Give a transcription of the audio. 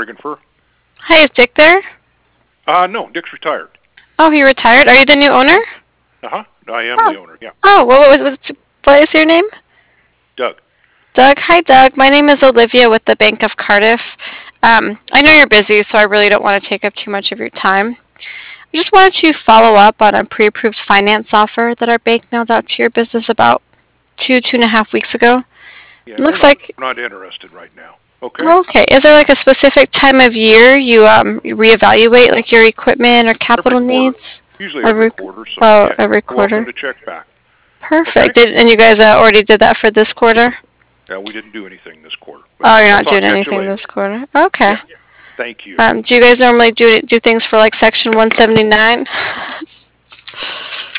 Oregon Fur. Hi, is Dick there? No, Dick's retired. Oh, he retired? Are you the new owner? I am Oh. the owner, yeah. Oh, what is your name? Doug. Doug. Hi, Doug. My name is Olivia with the Bank of Cardiff. I know you're busy, so I really don't want to take up too much of your time. I just wanted to follow up on a pre-approved finance offer that our bank mailed out to your business about 2.5 weeks ago. Yeah, It looks like. we're not interested right now. Okay? Okay. Is there like a specific time of year you reevaluate like your equipment or Every capital quarter. needs? Usually every quarter, so Oh, yeah, every you're welcome quarter. to check back. Okay? Perfect. And you guys already did that for this quarter? Yeah, we didn't do anything this quarter, but Oh, you're I'll not talk doing at you anything later. this quarter. Okay. Yeah. Thank you. Do you guys normally do things for like Section 179?